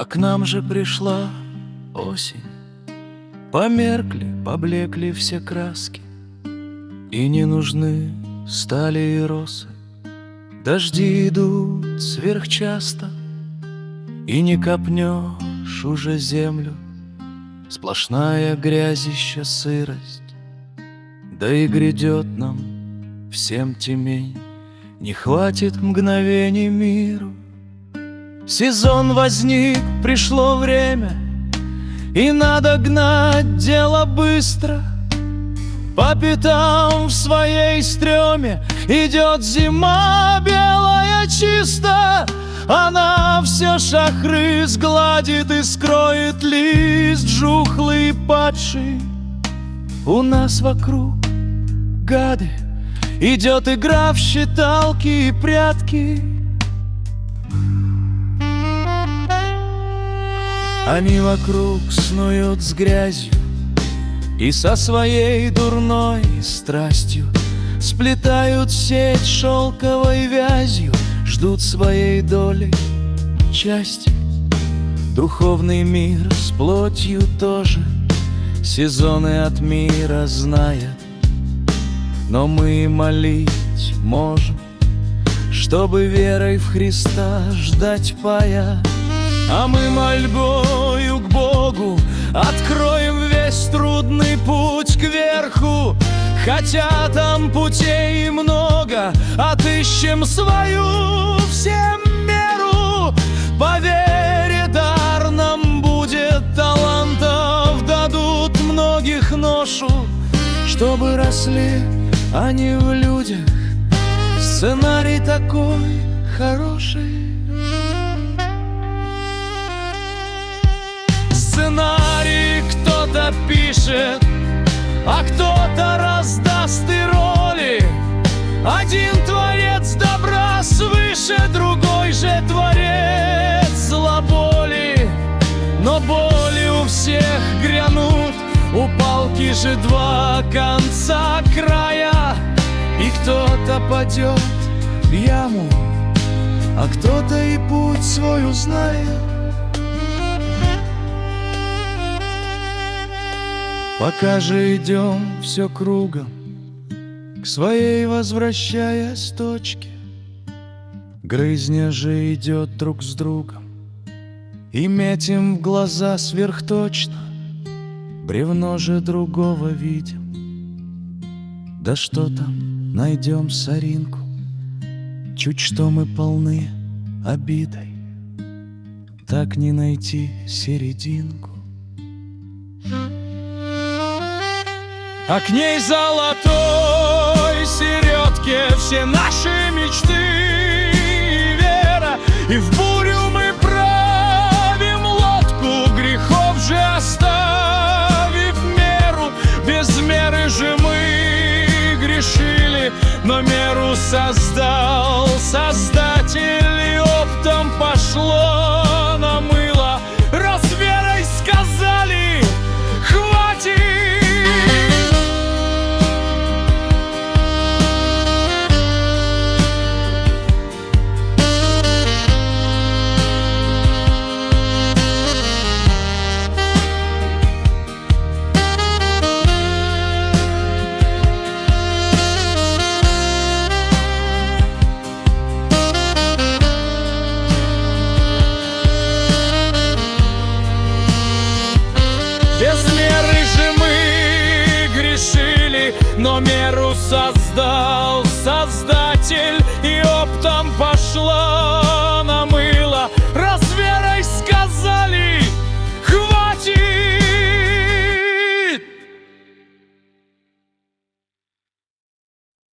к нам же пришла осень. Померкли, поблекли все краски, и не нужны стали и росы. Дожди идут сверхчасто, и не копнешь уже землю. Сплошная грязища, сырость, да и грядет нам всем темень. Не хватит мгновений миру. Сезон возник, пришло время, и надо гнать дело быстро. По пятам в своей стреме идет зима белая чисто. Она все шахры сгладит и скроет лист жухлый падший. У нас вокруг гады, идет игра в считалки и прятки. Они вокруг снуют с грязью и со своей дурной страстью сплетают сеть шелковой вязью, ждут своей доли части. Духовный мир с плотью тоже сезоны от мира знает, но мы молить можем, чтобы верой в Христа ждать пая. А мы мольбою к Богу откроем весь трудный путь кверху. Хотя там путей много, отыщем свою всем меру. По вере дар нам будет, талантов дадут многих ношу, чтобы росли они в людях. Сценарий такой хороший. Сценарий кто-то пишет, а кто-то раздаст и роли. Один творец добра свыше, другой же творец злоболи. Но боли у всех грянут, у палки же два конца края. И кто-то падет в яму, а кто-то и путь свой узнает. Пока же идем все кругом, к своей возвращаясь точке. Грызня же идет друг с другом, и метим в глаза сверхточно. Бревно же другого видим, да что там, найдем соринку. Чуть что мы полны обидой, так не найти серединку. А к ней золотой середке все наши мечты и вера. И в бурю мы правим лодку, грехов же оставив меру. Без меры же мы грешили, но меру создал Создатель, и оптом пошло на мыло. Раз верой сказали хватит. Без меры же мы грешили, но меру создал